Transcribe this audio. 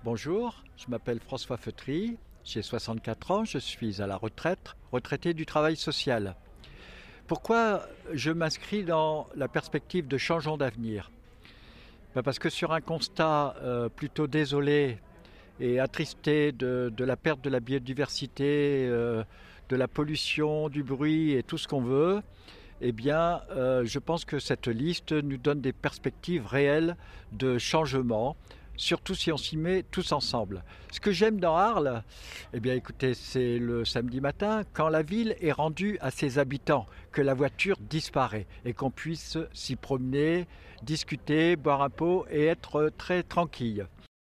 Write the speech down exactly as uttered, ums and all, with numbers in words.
Bonjour, je m'appelle François Feutry, j'ai soixante-quatre ans, je suis à la retraite, retraité du travail social. Pourquoi je m'inscris dans la perspective de changeons d'avenir? Ben Parce que sur un constat euh, plutôt désolé et attristé de, de la perte de la biodiversité, euh, de la pollution, du bruit et tout ce qu'on veut, eh bien, euh, je pense que cette liste nous donne des perspectives réelles de changement, surtout si on s'y met tous ensemble. Ce que j'aime dans Arles, eh bien, écoutez, c'est le samedi matin, quand la ville est rendue à ses habitants, que la voiture disparaît et qu'on puisse s'y promener, discuter, boire un pot et être très tranquille.